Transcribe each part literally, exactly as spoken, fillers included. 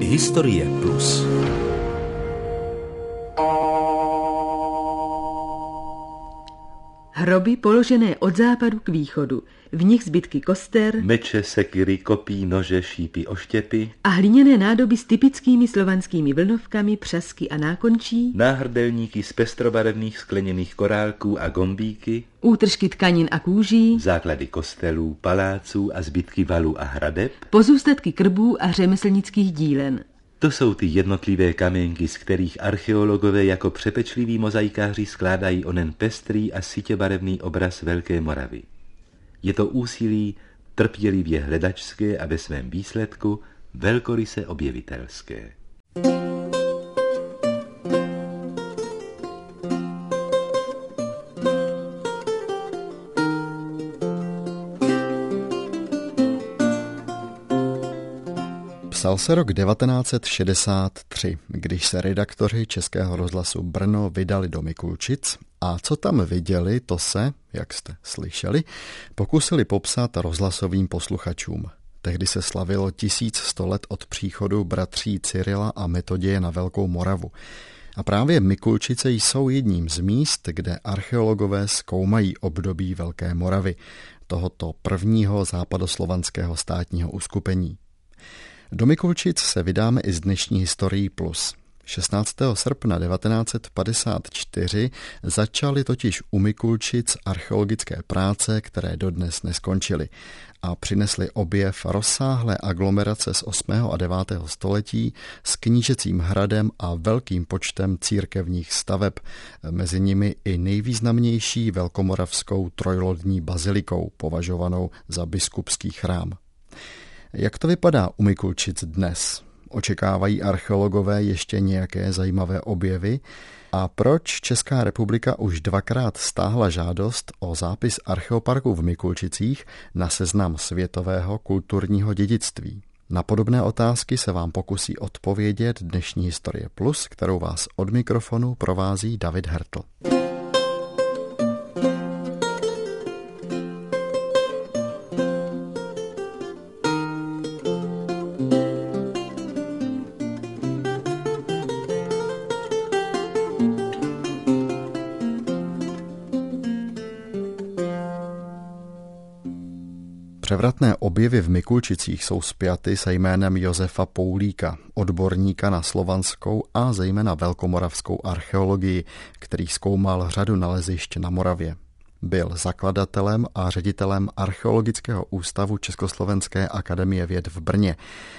Historie Plus. Hroby položené od západu k východu, v nich zbytky koster, meče, sekyry, kopí, nože, šípy, oštěpy a hliněné nádoby s typickými slovanskými vlnovkami, přasky a nákončí, náhrdelníky z pestrobarevných skleněných korálků a gombíky, útržky tkanin a kůží, základy kostelů, paláců a zbytky valů a hradeb, pozůstatky krbů a řemeslnických dílen. To jsou ty jednotlivé kamenky, z kterých archeologové jako přepečliví mozaikáři skládají onen pestrý a sytěbarevný obraz Velké Moravy. Je to úsilí trpělivě hledačské a ve svém výsledku velkoryse objevitelské. Psal se rok devatenáct set šedesát tři, když se redaktoři Českého rozhlasu Brno vydali do Mikulčic a co tam viděli, to se, jak jste slyšeli, pokusili popsat rozhlasovým posluchačům. Tehdy se slavilo tisíc sto let od příchodu bratří Cyrila a Metoděje na Velkou Moravu. A právě Mikulčice jsou jedním z míst, kde archeologové zkoumají období Velké Moravy, tohoto prvního západoslovanského státního uskupení. Do Mikulčic se vydáme i z dnešní Historií Plus. šestnáctého srpna devatenáct set padesát čtyři začaly totiž u Mikulčic archeologické práce, které dodnes neskončily a přinesly objev rozsáhlé aglomerace z osmého a devátého století s knížecím hradem a velkým počtem církevních staveb, mezi nimi i nejvýznamnější velkomoravskou trojlodní bazilikou, považovanou za biskupský chrám. Jak to vypadá u Mikulčic dnes? Očekávají archeologové ještě nějaké zajímavé objevy? A proč Česká republika už dvakrát stáhla žádost o zápis archeoparku v Mikulčicích na seznam světového kulturního dědictví? Na podobné otázky se vám pokusí odpovědět dnešní Historie Plus, kterou vás od mikrofonu provází David Hertl. Převratné objevy v Mikulčicích jsou spjaty se jménem Josefa Poulíka, odborníka na slovanskou a zejména velkomoravskou archeologii, který zkoumal řadu nalezišť na Moravě. Byl zakladatelem a ředitelem Archeologického ústavu Československé akademie věd v Brně.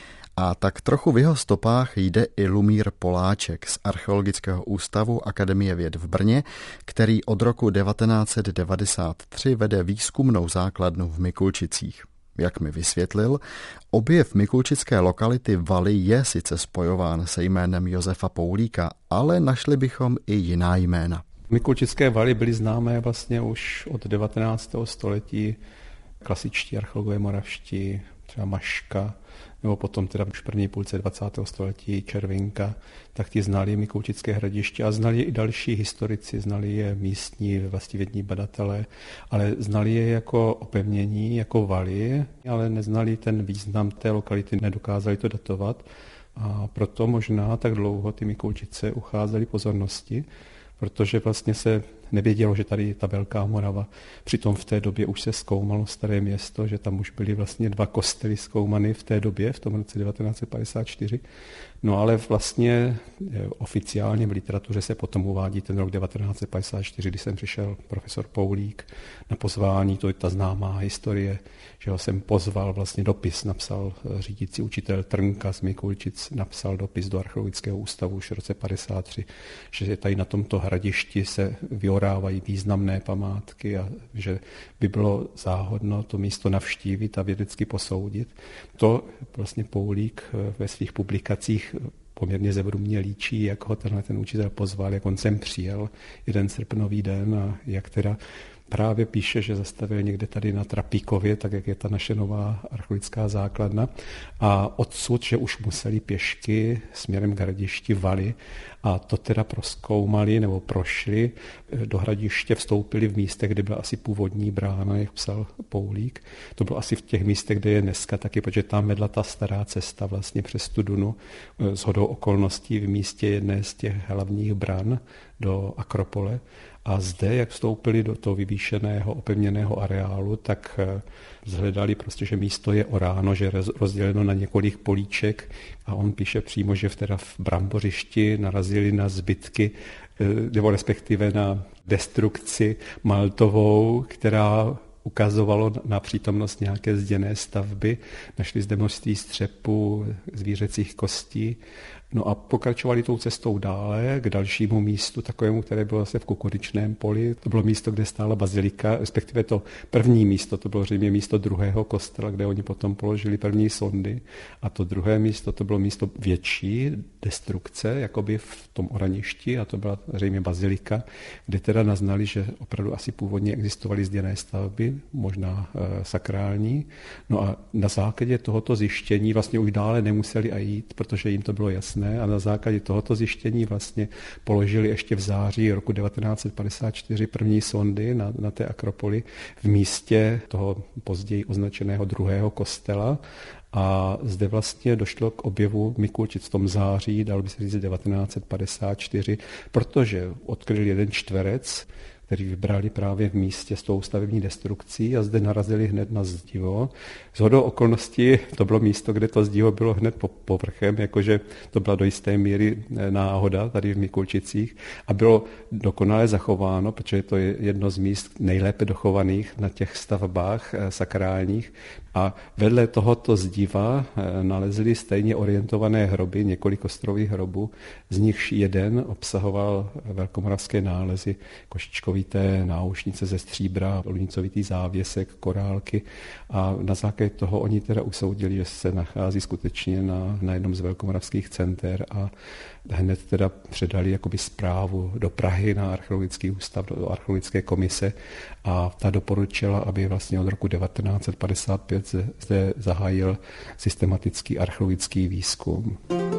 A tak trochu v jeho stopách jde i Lumír Poláček z Archeologického ústavu Akademie věd v Brně, který od roku devatenáct set devadesát tři vede výzkumnou základnu v Mikulčicích. Jak mi vysvětlil, objev mikulčické lokality Valy je sice spojován se jménem Josefa Poulíka, ale našli bychom i jiná jména. Mikulčické Valy byly známé vlastně už od devatenáctého století. Klasičtí archeologové moravští, třeba Maška, nebo potom teda už v první půlce dvacátého století Červinka, tak ti znali Mikulčické hradiště a znali i další historici, znali je místní vlastivědní badatelé, ale znali je jako opevnění, jako valy, ale neznali ten význam té lokality, nedokázali to datovat a proto možná tak dlouho ty Mikulčice ucházely pozornosti, protože vlastně se nevědělo, že tady je ta Velká Morava. Přitom v té době už se zkoumalo Staré Město, že tam už byly vlastně dva kostely zkoumany v té době, v tom roce devatenáct set padesát čtyři. No ale vlastně oficiálně v literatuře se potom uvádí ten rok devatenáct set padesát čtyři, kdy jsem přišel profesor Poulík na pozvání, to je ta známá historie, že ho jsem pozval, vlastně dopis napsal řídící učitel Trnka z Mikulčic, napsal dopis do Archeologického ústavu už v roce padesát tři, že tady na tomto hradišti se vyorávají významné památky a že by bylo záhodno to místo navštívit a vědecky posoudit. To vlastně Poulík ve svých publikacích poměrně zevrubně líčí, jak ho tenhle ten učitel pozval, jak on sem přijel jeden srpnový den a jak teda právě píše, že zastavil někde tady na Trapíkově, tak jak je ta naše nová archeologická základna. A odsud, že už museli pěšky směrem k hradišti Valy a to teda prozkoumali nebo prošli. Do hradiště vstoupili v místech, kde byla asi původní brána, jak psal Poulík. To bylo asi v těch místech, kde je dneska taky, protože tam vedla ta stará cesta vlastně přes tu Dunu shodou okolností v místě jedné z těch hlavních bran do Akropole. A zde, jak vstoupili do toho vyvýšeného, opevněného areálu, tak zhledali prostě, že místo je oráno, že je rozděleno na několik políček a on píše přímo, že v, teda v Brambořišti narazili na zbytky, nebo respektive na destrukci maltovou, která ukazovalo na přítomnost nějaké zděné stavby. Našli zde množství střepů, zvířecích kostí. No a pokračovali tou cestou dále k dalšímu místu, takovému, které bylo zase v Kukuřičném poli. To bylo místo, kde stála bazilika, respektive to první místo, to bylo zřejmě místo druhého kostela, kde oni potom položili první sondy. A to druhé místo, to bylo místo větší destrukce, jakoby v tom Oraništi, a to byla zřejmě bazilika, kde teda naznali, že opravdu asi původně existovaly zděné stavby, možná e, sakrální. No a na základě tohoto zjištění vlastně už dále nemuseli a jít, protože jim to bylo jasné. A na základě tohoto zjištění vlastně položili ještě v září roku devatenáct set padesát čtyři první sondy na, na té Akropoli v místě toho později označeného druhého kostela. A zde vlastně došlo k objevu Mikulčic v tom září, dalo by se říct devatenáct set padesát čtyři, protože odkryli jeden čtverec, který vybrali právě v místě s tou stavební destrukcí a zde narazili hned na zdivo. Shodou okolností to bylo místo, kde to zdivo bylo hned pod povrchem, jakože to byla do jisté míry náhoda tady v Mikulčicích a bylo dokonale zachováno, protože to je jedno z míst nejlépe dochovaných na těch stavbách sakrálních. A vedle tohoto zdiva nalezli stejně orientované hroby, několik ostrových hrobů, z nichž jeden obsahoval velkomoravské nálezy, košičkovité náušnice ze stříbra, lunicovitý závěsek, korálky a na základě toho oni teda usoudili, že se nachází skutečně na, na jednom z velkomoravských center a hned teda předali jakoby zprávu do Prahy na archeologický ústav, do archeologické komise a ta doporučila, aby vlastně od roku devatenáct set padesát pět zde zahájil systematický archeologický výzkum.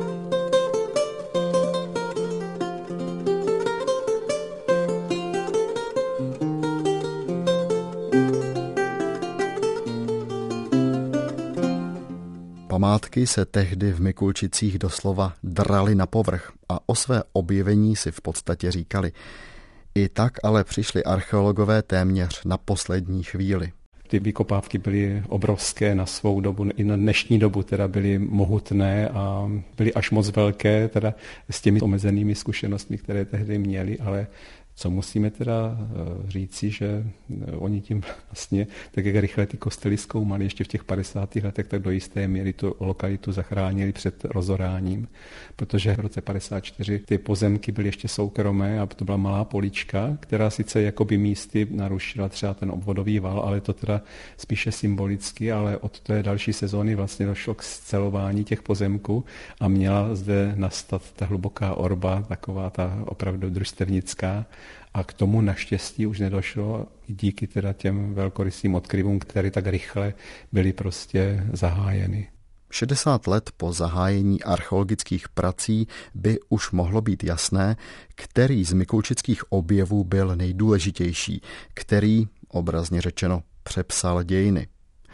Památky se tehdy v Mikulčicích doslova draly na povrch a o své objevení si v podstatě říkali. I tak ale přišli archeologové téměř na poslední chvíli. Ty vykopávky byly obrovské na svou dobu, i na dnešní dobu teda byly mohutné a byly až moc velké teda s těmi omezenými zkušenostmi, které tehdy měli, ale co musíme teda říci, že oni tím vlastně, tak jak rychle ty kostely zkoumali ještě v těch padesátých letech, tak do jisté míry tu lokalitu zachránili před rozoráním, protože v roce padesát čtyři ty pozemky byly ještě soukromé a to byla malá polička, která sice jakoby místy narušila třeba ten obvodový val, ale to teda spíše symbolicky, ale od té další sezóny vlastně došlo k scelování těch pozemků a měla zde nastat ta hluboká orba, taková ta opravdu družstevnická. A k tomu naštěstí už nedošlo díky teda těm velkorysým odkryvům, které tak rychle byly prostě zahájeny. šedesát let po zahájení archeologických prací by už mohlo být jasné, který z mikulčických objevů byl nejdůležitější, který, obrazně řečeno, přepsal dějiny.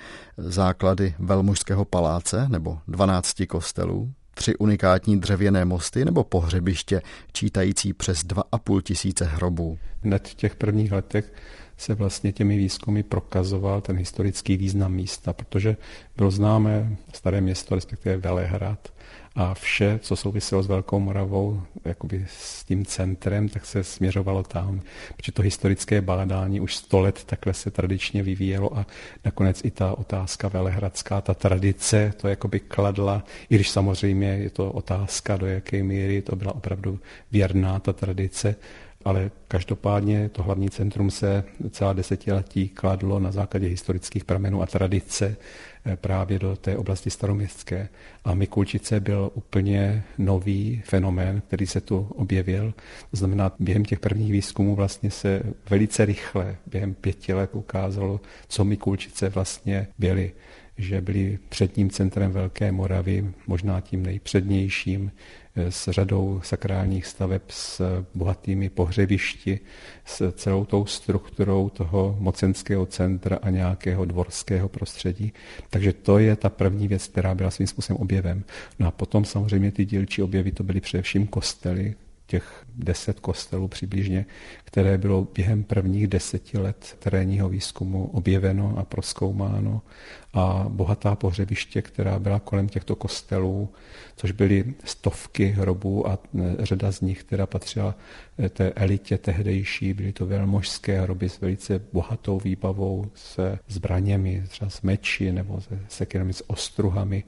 Základy Velmužského paláce nebo dvanácti kostelů, tři unikátní dřevěné mosty nebo pohřebiště čítající přes dva a půl tisíce hrobů. Hned v těch prvních letech se vlastně těmi výzkumy prokazoval ten historický význam místa, protože bylo známé staré město, respektive Velehrad, a vše, co souviselo s Velkou Moravou, jakoby s tím centrem, tak se směřovalo tam. Protože to historické bádání už sto let takhle se tradičně vyvíjelo a nakonec i ta otázka velehradská, ta tradice, to jakoby kladla, i když samozřejmě je to otázka, do jaké míry to byla opravdu věrná ta tradice, ale každopádně to hlavní centrum se celá desetiletí kladlo na základě historických pramenů a tradice právě do té oblasti staroměstské. A Mikulčice byl úplně nový fenomén, který se tu objevil. To znamená, během těch prvních výzkumů vlastně se velice rychle, během pěti let ukázalo, co Mikulčice vlastně byly. Že byli předním centrem Velké Moravy, možná tím nejpřednějším, s řadou sakrálních staveb, s bohatými pohřebišti, s celou tou strukturou toho mocenského centra a nějakého dvorského prostředí. Takže to je ta první věc, která byla svým způsobem objevem. No a potom samozřejmě ty dílčí objevy, to byly především kostely, těch deset kostelů přibližně, které bylo během prvních deseti let terénního výzkumu objeveno a prozkoumáno, a bohatá pohřebiště, která byla kolem těchto kostelů, což byly stovky hrobů a řada z nich, která patřila té elitě tehdejší, byly to velmožské hroby s velice bohatou výbavou, se zbraněmi, třeba s meči nebo se sekyrami, s ostruhami,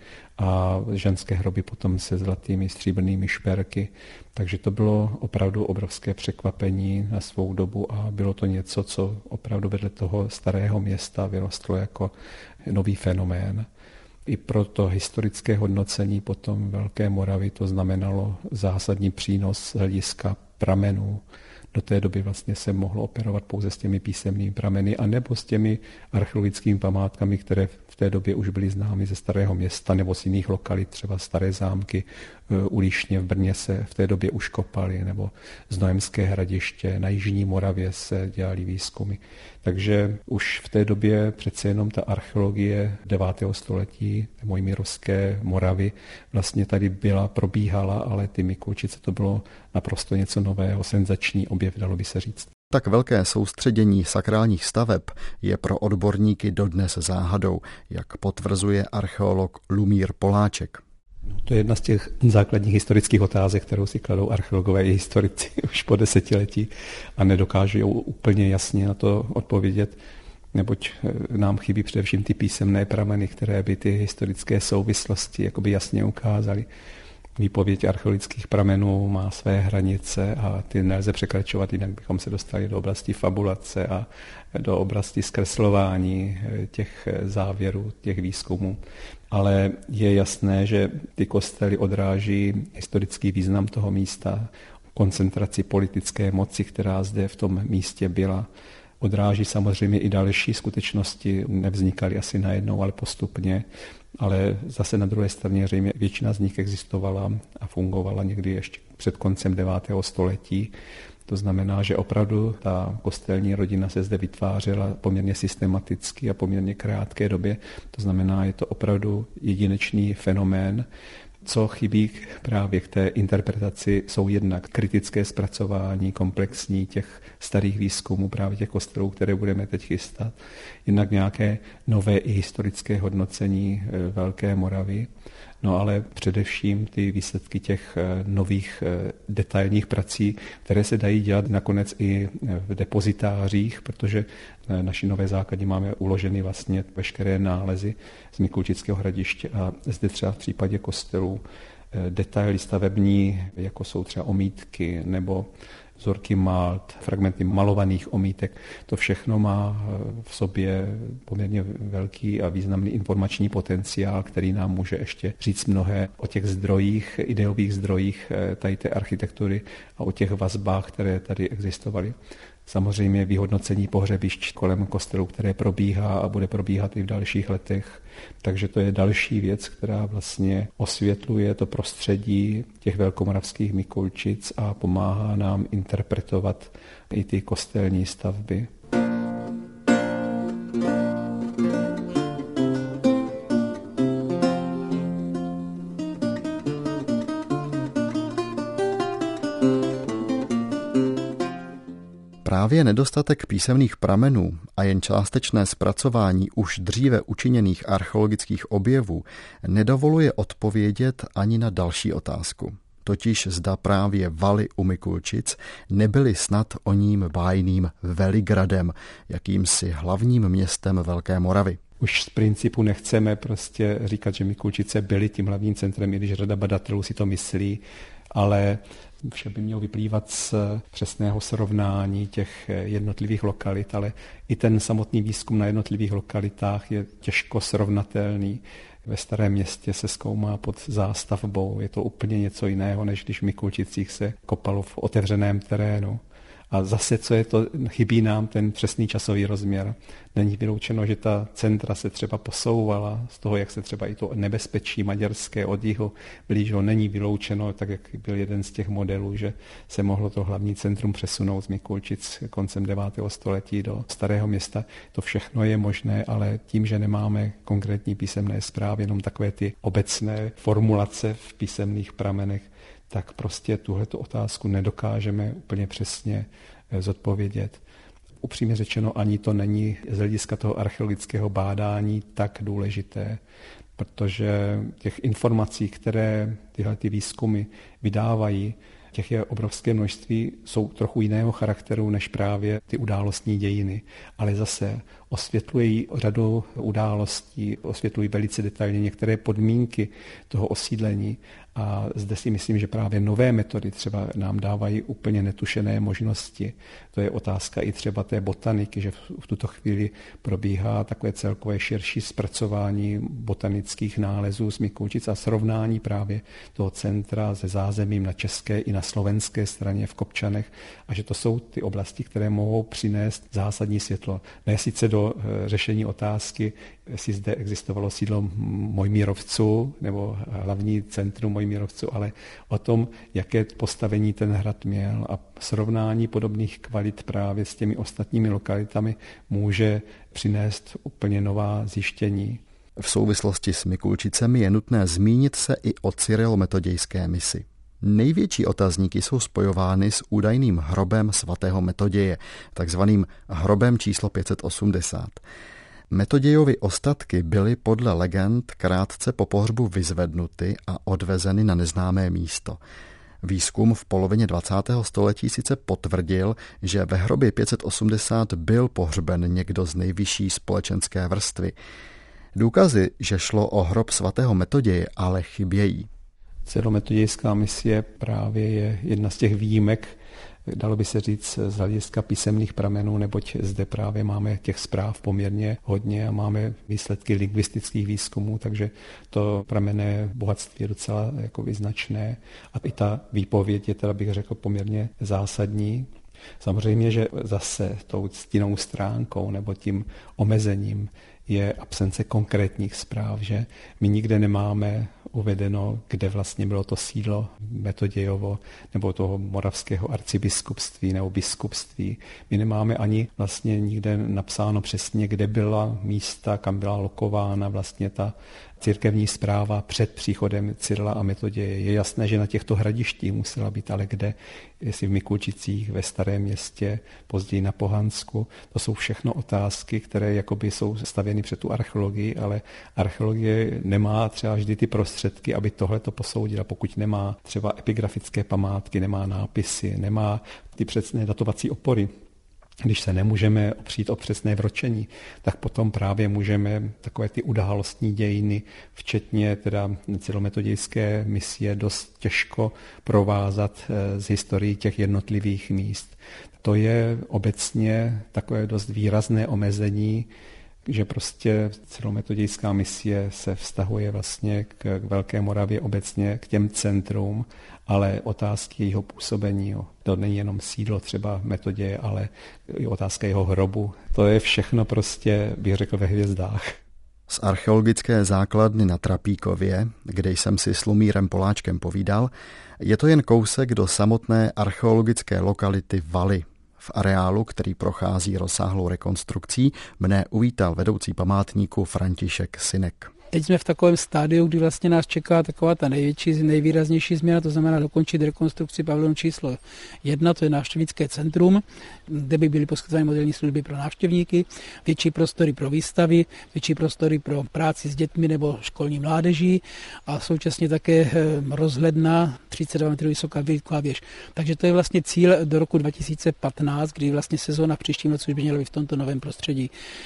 a ženské hroby potom se zlatými stříbrnými šperky. Takže to bylo opravdu obrovské překvapení na svou dobu a bylo to něco, co opravdu vedle toho starého města vyrostlo jako nový fenomén. I pro to historické hodnocení potom Velké Moravy to znamenalo zásadní přínos z hlediska pramenů. Do té doby vlastně se mohlo operovat pouze s těmi písemnými prameny anebo s těmi archeologickými památkami, které v té době už byly známy ze Starého Města nebo z jiných lokalit, třeba staré zámky u Líšně v Brně se v té době už kopaly, nebo Znojemské hradiště, na jižní Moravě se dělaly výzkumy. Takže už v té době přece jenom ta archeologie devátého století, Mojmírovské Moravy, vlastně tady byla, probíhala, ale ty Mikulčice to bylo naprosto něco nového, senzační objev, dalo by se říct. Tak velké soustředění sakrálních staveb je pro odborníky dodnes záhadou, jak potvrzuje archeolog Lumír Poláček. No, to je jedna z těch základních historických otázek, kterou si kladou archeologové i historici už po desetiletí a nedokážou úplně jasně na to odpovědět, neboť nám chybí především ty písemné prameny, které by ty historické souvislosti jakoby jasně ukázaly. Výpověď archeologických pramenů má své hranice a ty nelze překračovat, jinak bychom se dostali do oblasti fabulace a do oblasti zkreslování těch závěrů, těch výzkumů. Ale je jasné, že ty kostely odráží historický význam toho místa, koncentraci politické moci, která zde v tom místě byla. Odráží samozřejmě i další skutečnosti, nevznikaly asi najednou, ale postupně. Ale zase na druhé straně zřejmě většina z nich existovala a fungovala někdy ještě před koncem devátého století. To znamená, že opravdu ta kostelní rodina se zde vytvářela poměrně systematicky a poměrně krátké době. To znamená, je to opravdu jedinečný fenomén. Co chybí právě k té interpretaci, jsou jednak kritické zpracování komplexní těch starých výzkumů, právě těch kostelů, které budeme teď chystat, jednak nějaké nové i historické hodnocení Velké Moravy, no ale především ty výsledky těch nových detailních prací, které se dají dělat nakonec i v depozitářích, protože naši nové základny máme uloženy vlastně veškeré nálezy z Mikulčického hradiště a zde třeba v případě kostelů detaily stavební, jako jsou třeba omítky nebo vzorky malt, fragmenty malovaných omítek. To všechno má v sobě poměrně velký a významný informační potenciál, který nám může ještě říct mnohé o těch zdrojích, ideových zdrojích tady té architektury a o těch vazbách, které tady existovaly. Samozřejmě vyhodnocení pohřebišť kolem kostelů, které probíhá a bude probíhat i v dalších letech. Takže to je další věc, která vlastně osvětluje to prostředí těch velkomoravských Mikulčic a pomáhá nám interpretovat i ty kostelní stavby. Právě nedostatek písemných pramenů a jen částečné zpracování už dříve učiněných archeologických objevů nedovoluje odpovědět ani na další otázku. Totiž zda právě valy u Mikulčic nebyly snad o ním bájným Veligradem, jakýmsi hlavním městem Velké Moravy. Už z principu nechceme prostě říkat, že Mikulčice byly tím hlavním centrem, i když řada badatelů si to myslí, ale Vše by mělo vyplývat z přesného srovnání těch jednotlivých lokalit, ale i ten samotný výzkum na jednotlivých lokalitách je těžko srovnatelný. Ve Starém Městě se zkoumá pod zástavbou. Je to úplně něco jiného, než když v Mikulčicích se kopalo v otevřeném terénu. A zase, co je to, chybí nám ten přesný časový rozměr. Není vyloučeno, že ta centra se třeba posouvala z toho, jak se třeba i to nebezpečí maďarské od jihu blížilo. Není vyloučeno, tak jak byl jeden z těch modelů, že se mohlo to hlavní centrum přesunout z Mikulčic koncem devátého století do Starého Města. To všechno je možné, ale tím, že nemáme konkrétní písemné zprávy, jenom takové ty obecné formulace v písemných pramenech, tak prostě tuhletu otázku nedokážeme úplně přesně zodpovědět. Upřímně řečeno, ani to není z hlediska toho archeologického bádání tak důležité, protože těch informací, které tyhle ty výzkumy vydávají, těch je obrovské množství, jsou trochu jiného charakteru než právě ty událostní dějiny. Ale zase osvětlují řadu událostí, osvětlují velice detailně některé podmínky toho osídlení. A zde si myslím, že právě nové metody třeba nám dávají úplně netušené možnosti. To je otázka i třeba té botaniky, že v tuto chvíli probíhá takové celkové širší zpracování botanických nálezů z Mikulčic a srovnání právě toho centra se zázemím na české i na slovenské straně v Kopčanech a že to jsou ty oblasti, které mohou přinést zásadní světlo. Ne sice do řešení otázky, jestli zde existovalo sídlo Mojmírovců nebo hlavní centrum Mojmírovců, ale o tom, jaké postavení ten hrad měl a srovnání podobných kvalit právě s těmi ostatními lokalitami může přinést úplně nová zjištění. V souvislosti s Mikulčicemi je nutné zmínit se i o cyrilometodějské misi. Největší otazníky jsou spojovány s údajným hrobem svatého Metoděje, takzvaným hrobem číslo pět set osmdesát. Metodějovy ostatky byly podle legend krátce po pohřbu vyzvednuty a odvezeny na neznámé místo. Výzkum v polovině dvacátého století sice potvrdil, že ve hrobě pět set osmdesát byl pohřben někdo z nejvyšší společenské vrstvy. Důkazy, že šlo o hrob svatého Metoděje, ale chybějí. Cyrilometodějská misie právě je jedna z těch výjimek, dalo by se říct z hlediska písemných pramenů, neboť zde právě máme těch zpráv poměrně hodně a máme výsledky lingvistických výzkumů, takže to pramenné bohatství je docela jako vyznačné. A i ta výpověď je teda, bych řekl, poměrně zásadní. Samozřejmě, že zase tou ctinnou stránkou nebo tím omezením je absence konkrétních zpráv, že my nikde nemáme uvedeno, kde vlastně bylo to sídlo Metodějovo nebo toho moravského arcibiskupství nebo biskupství. My nemáme ani vlastně nikde napsáno přesně, kde byla místa, kam byla lokována vlastně ta církevní správa před příchodem Cyrila a Metoděje. Je jasné, že na těchto hradištích musela být, ale kde, jestli v Mikulčicích, ve Starém Městě, později na Pohansku. To jsou všechno otázky, které jakoby jsou stavěny před tu archeologii, ale archeologie nemá třeba vždy ty prostředky, aby tohle to posoudila, pokud nemá třeba epigrafické památky, nemá nápisy, nemá ty přesné datovací opory. Když se nemůžeme opřít o přesné vročení, tak potom právě můžeme takové ty událostní dějiny, včetně teda cyrilometodějské misie, dost těžko provázat z historií těch jednotlivých míst. To je obecně takové dost výrazné omezení, že prostě cyrilometodějská misie se vztahuje vlastně k Velké Moravě obecně, k těm centrům, ale otázky jejího působení, to není jenom sídlo třeba Metoděje, ale i otázka jeho hrobu. To je všechno prostě, bych řekl, ve hvězdách. Z archeologické základny na Trapíkově, kde jsem si s Lumírem Poláčkem povídal, je to jen kousek do samotné archeologické lokality Valy. V areálu, který prochází rozsáhlou rekonstrukcí, mne uvítal vedoucí památníku František Synek. Teď jsme v takovém stádiu, kdy vlastně nás čeká taková ta největší, nejvýraznější změna, to znamená dokončit rekonstrukci pavilonu číslo jedna, to je návštěvnické centrum, kde by byly poskytovány modelní služby pro návštěvníky, větší prostory pro výstavy, větší prostory pro práci s dětmi nebo školní mládeží a současně také rozhledna třicet dva metrů vysoká výlková věž. Takže to je vlastně cíl do roku dva tisíce patnáct, kdy vlastně sezóna v příštím roce by měla být v tomto novém prostředí.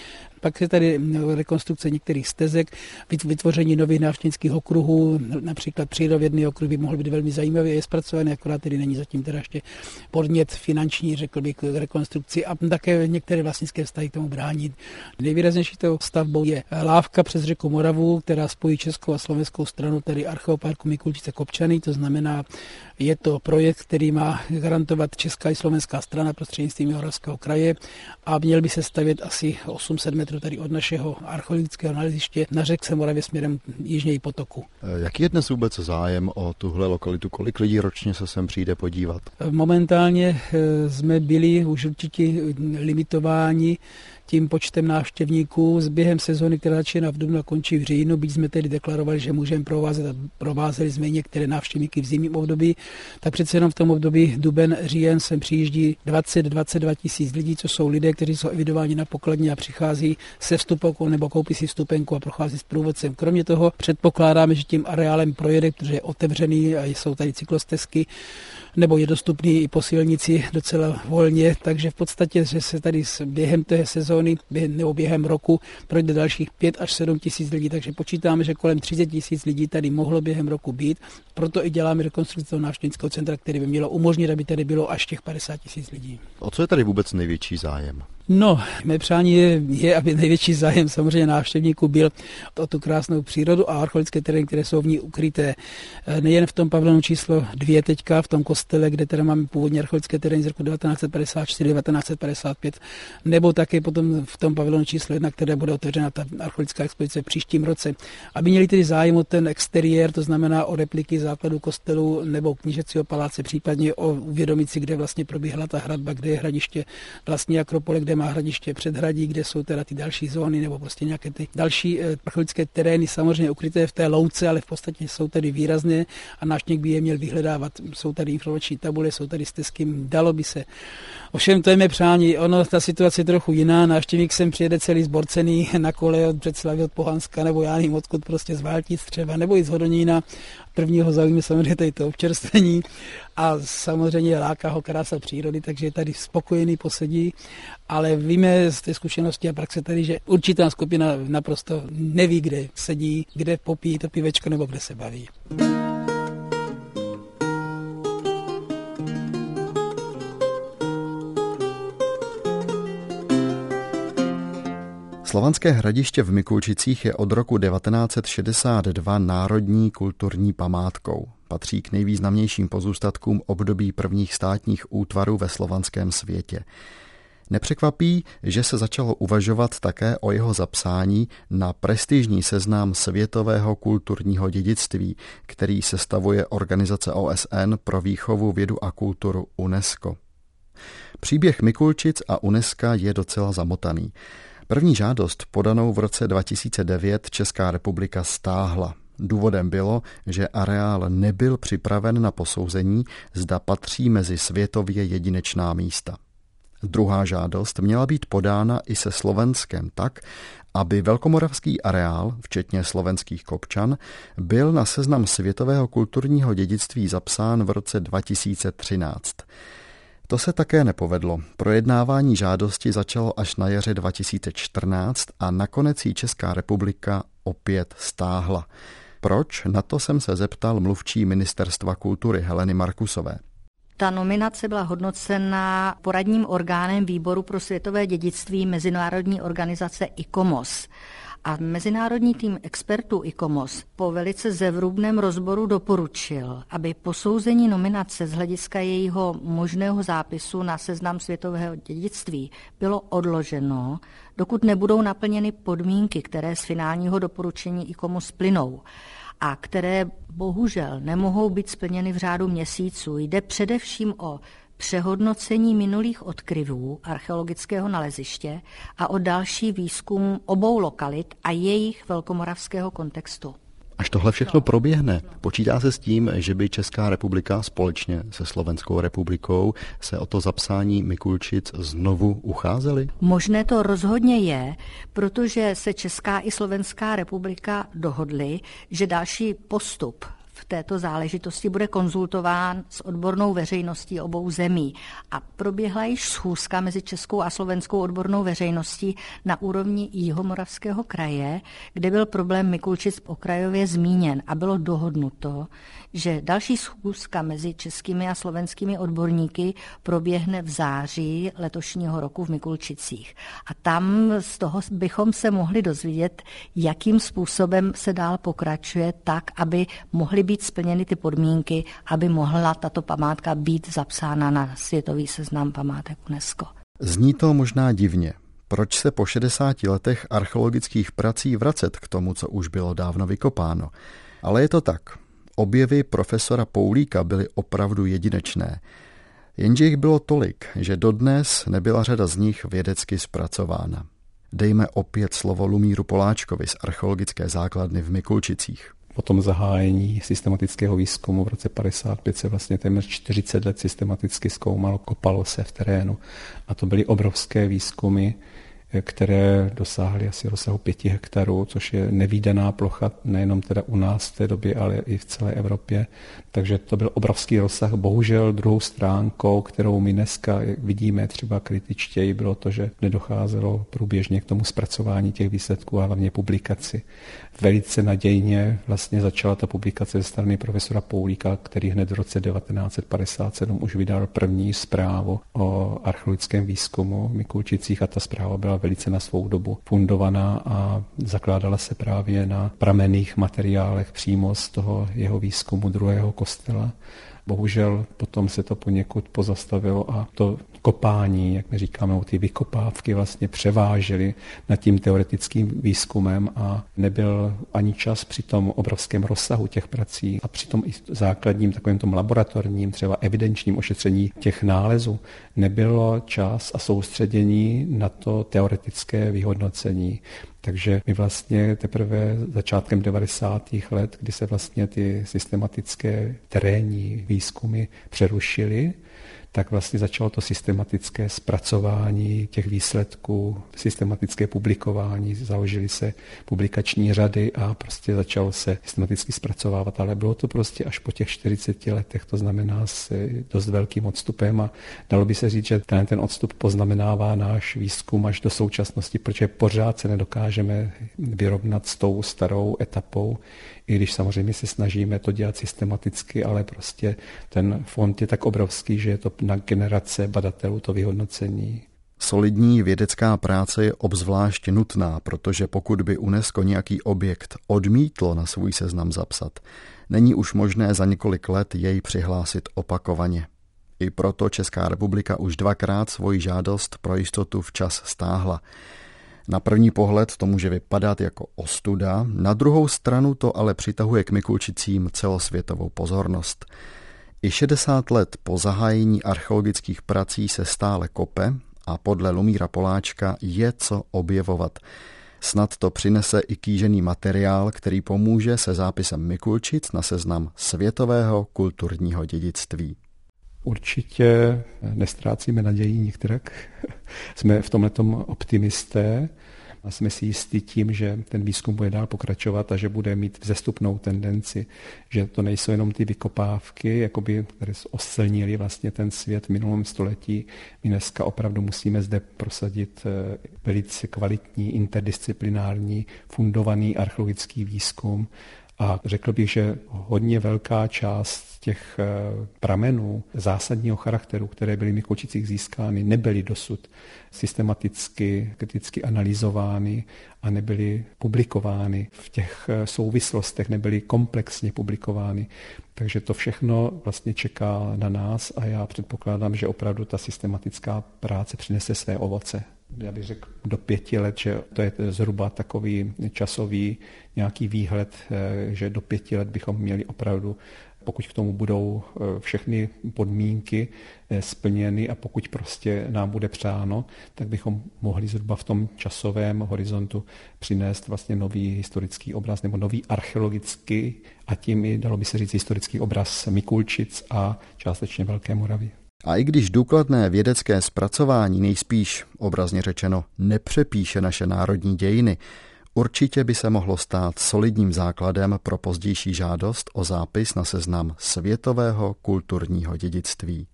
Pak je tady rekonstrukce některých stezek, vytvoření nových návštěvnických okruhů, například přírodovědný okruh by mohl být velmi zajímavý, je zpracovaný, akorát tedy není zatím teda ještě podnět finanční, řekl bych, k rekonstrukci a také některé vlastnické vztahy k tomu brání. Nejvýraznější tou stavbou je lávka přes řeku Moravu, která spojí českou a slovenskou stranu, tedy Archeoparku Mikulčice-Kopčany, to znamená, je to projekt, který má garantovat česká i slovenská strana prostřednictvím Jihomoravského kraje a měl by se stavět asi osm set metrů tady od našeho archeologického naleziště na řekce Moravě směrem jižněji potoku. Jaký je dnes vůbec zájem o tuhle lokalitu? Kolik lidí ročně se sem přijde podívat? Momentálně jsme byli už určitě limitováni tím počtem návštěvníků. S během sezóny, která začíná v dubnu a končí v říjnu, byť jsme tedy deklarovali, že můžeme provázet a provázeli jsme některé návštěvníky v zimním období, tak přece jenom v tom období duben, říjen sem přijíždí dvacet až dvacet dva tisíc lidí, co jsou lidé, kteří jsou evidováni na pokladně a přichází se vstupenkou nebo koupí si vstupenku a prochází s průvodcem. Kromě toho předpokládáme, že tím areálem projede, protože je otevřený a jsou tady cyklostezky, nebo je dostupný i po silnici docela volně, takže v podstatě, že se tady během té sezóny během, nebo během roku projde dalších pět až sedm tisíc lidí, takže počítáme, že kolem třicet tisíc lidí tady mohlo během roku být, proto i děláme rekonstrukci toho návštěvnického centra, který by mělo umožnit, aby tady bylo až těch padesát tisíc lidí. O co je tady vůbec největší zájem? No, mé přání je, je, aby největší zájem samozřejmě návštěvníků byl o tu krásnou přírodu a archeologické terény, které jsou v ní ukryté. Nejen v tom pavilonu číslo dvě teďka, v tom kostele, kde teda máme původně archeologické terény z roku devatenáct set padesát čtyři devatenáct set padesát pět, nebo také potom v tom pavilonu číslo jedna, které bude otevřena ta archeologická expozice v příštím roce. Aby měli tedy zájem o ten exteriér, to znamená o repliky základů kostelu nebo knížecího paláce, případně o uvědomit si, kde vlastně probíhala ta hradba, kde je hradiště vlastní akropole, kde má hradiště předhradí, kde jsou teda ty další zóny nebo prostě nějaké ty další archeologické terény samozřejmě ukryté v té louce, ale v podstatě jsou tady výrazné a návštěvník by je měl vyhledávat. Jsou tady informační tabule, jsou tady stezky, dalo by se. Ovšem to je mé přání. Ono, ta situace je trochu jiná. Návštěvník sem přijede celý zborcený na kole od Břeclavi, od Pohanska, nebo já nevím odkud, prostě z Váltic třeba, nebo i z Hodonína. Prvního zaujíme samozřejmě tady to občerstvení a samozřejmě láká ho krása přírody, takže je tady spokojený posedí, ale víme z té zkušenosti a praxe tady, že určitá skupina naprosto neví, kde sedí, kde popíjí to pivečko nebo kde se baví. Slovanské hradiště v Mikulčicích je od roku devatenáct set šedesát dva národní kulturní památkou. Patří k nejvýznamnějším pozůstatkům období prvních státních útvarů ve slovanském světě. Nepřekvapí, že se začalo uvažovat také o jeho zapsání na prestižní seznam světového kulturního dědictví, který sestavuje Organizace O S N pro výchovu, vědu a kulturu UNESCO. Příběh Mikulčic a UNESCO je docela zamotaný. První žádost podanou v roce dva tisíce devět Česká republika stáhla. Důvodem bylo, že areál nebyl připraven na posouzení, zda patří mezi světově jedinečná místa. Druhá žádost měla být podána i se Slovenskem tak, aby velkomoravský areál, včetně slovenských Kopčan, byl na seznam světového kulturního dědictví zapsán v roce dva tisíce třináct. To se také nepovedlo. Projednávání žádosti začalo až na jaře dva tisíce čtrnáct a nakonec ji Česká republika opět stáhla. Proč? Na to jsem se zeptal mluvčí Ministerstva kultury Heleny Markusové. Ta nominace byla hodnocena poradním orgánem Výboru pro světové dědictví Mezinárodní organizace ICOMOS. A mezinárodní tým expertů ICOMOS po velice zevrubném rozboru doporučil, aby posouzení nominace z hlediska jejího možného zápisu na seznam světového dědictví bylo odloženo, dokud nebudou naplněny podmínky, které z finálního doporučení ICOMOS plynou a které bohužel nemohou být splněny v řádu měsíců. Jde především o přehodnocení minulých odkryvů archeologického naleziště a o další výzkum obou lokalit a jejich velkomoravského kontextu. Až tohle všechno proběhne, počítá se s tím, že by Česká republika společně se Slovenskou republikou se o to zapsání Mikulčic znovu ucházeli? Možné to rozhodně je, protože se Česká i Slovenská republika dohodly, že další postup v této záležitosti bude konzultován s odbornou veřejností obou zemí. A proběhla již schůzka mezi českou a slovenskou odbornou veřejností na úrovni Jihomoravského kraje, kde byl problém Mikulčic okrajově zmíněn a bylo dohodnuto, že další schůzka mezi českými a slovenskými odborníky proběhne v září letošního roku v Mikulčicích. A tam z toho bychom se mohli dozvědět, jakým způsobem se dál pokračuje tak, aby mohly být splněny ty podmínky, aby mohla tato památka být zapsána na světový seznam památek UNESCO. Zní to možná divně. Proč se po šedesáti letech archeologických prací vracet k tomu, co už bylo dávno vykopáno? Ale je to tak. Objevy profesora Poulíka byly opravdu jedinečné. Jenže jich bylo tolik, že dodnes nebyla řada z nich vědecky zpracována. Dejme opět slovo Lumíru Poláčkovi z archeologické základny v Mikulčicích. Po tom zahájení systematického výzkumu v roce padesát pět se vlastně téměř čtyřicet let systematicky zkoumalo, kopalo se v terénu. A to byly obrovské výzkumy, které dosáhly asi rozsahu pěti hektarů, což je nevídaná plocha nejenom teda u nás v té době, ale i v celé Evropě. Takže to byl obrovský rozsah. Bohužel druhou stránkou, kterou my dneska vidíme třeba kritičtěji, bylo to, že nedocházelo průběžně k tomu zpracování těch výsledků a hlavně publikaci. Velice nadějně vlastně začala ta publikace ze strany profesora Poulíka, který hned v roce devatenáct set padesát sedm už vydal první zprávu o archeologickém výzkumu v Mikulčicích a ta zpráva byla velice na svou dobu fundovaná a zakládala se právě na pramenných materiálech přímo z toho jeho výzkumu druhého kostela. Bohužel potom se to poněkud pozastavilo a to kopání, jak my říkáme, ty vykopávky vlastně převážely nad tím teoretickým výzkumem a nebyl ani čas při tom obrovském rozsahu těch prací a při tom i základním takovém tom laboratorním, třeba evidenčním ošetření těch nálezů nebylo čas a soustředění na to teoretické vyhodnocení. Takže my vlastně teprve začátkem devadesátých let, kdy se vlastně ty systematické terénní výzkumy přerušily, tak vlastně začalo to systematické zpracování těch výsledků, systematické publikování, založily se publikační řady a prostě začalo se systematicky zpracovávat, ale bylo to prostě až po těch čtyřiceti letech, to znamená s dost velkým odstupem a dalo by se říct, že ten, ten odstup poznamenává náš výzkum až do současnosti, protože pořád se nedokážeme vyrovnat s tou starou etapou, i když samozřejmě se snažíme to dělat systematicky, ale prostě ten fond je tak obrovský, že je to na generace badatelů to vyhodnocení. Solidní vědecká práce je obzvlášť nutná, protože pokud by UNESCO nějaký objekt odmítlo na svůj seznam zapsat, není už možné za několik let jej přihlásit opakovaně. I proto Česká republika už dvakrát svoji žádost pro jistotu včas stáhla. Na první pohled to může vypadat jako ostuda, na druhou stranu to ale přitahuje k Mikulčicím celosvětovou pozornost. I šedesát let po zahájení archeologických prací se stále kope a podle Lumíra Poláčka je co objevovat. Snad to přinese i kýžený materiál, který pomůže se zápisem Mikulčic na seznam světového kulturního dědictví. Určitě nestrácíme naději nikterak. Jsme v tomhletom optimisté a jsme si jistí tím, že ten výzkum bude dál pokračovat a že bude mít vzestupnou tendenci, že to nejsou jenom ty vykopávky, jakoby, které osilnily vlastně ten svět v minulém století. My dneska opravdu musíme zde prosadit velice kvalitní, interdisciplinární, fundovaný archeologický výzkum. A řekl bych, že hodně velká část těch pramenů zásadního charakteru, které byly v Mikulčicích získány, nebyly dosud systematicky, kriticky analyzovány a nebyly publikovány v těch souvislostech, nebyly komplexně publikovány. Takže to všechno vlastně čeká na nás a já předpokládám, že opravdu ta systematická práce přinese své ovoce. Já bych řekl do pěti let, že to je zhruba takový časový nějaký výhled, že do pěti let bychom měli opravdu, pokud k tomu budou všechny podmínky splněny a pokud prostě nám bude přáno, tak bychom mohli zhruba v tom časovém horizontu přinést vlastně nový historický obraz nebo nový archeologický a tím i dalo by se říct historický obraz Mikulčic a částečně Velké Moravy. A i když důkladné vědecké zpracování nejspíš, obrazně řečeno, nepřepíše naše národní dějiny, určitě by se mohlo stát solidním základem pro pozdější žádost o zápis na seznam světového kulturního dědictví.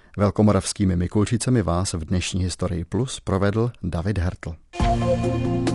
Velkomoravskými Mikulčicemi vás v dnešní Historii Plus provedl David Hertl.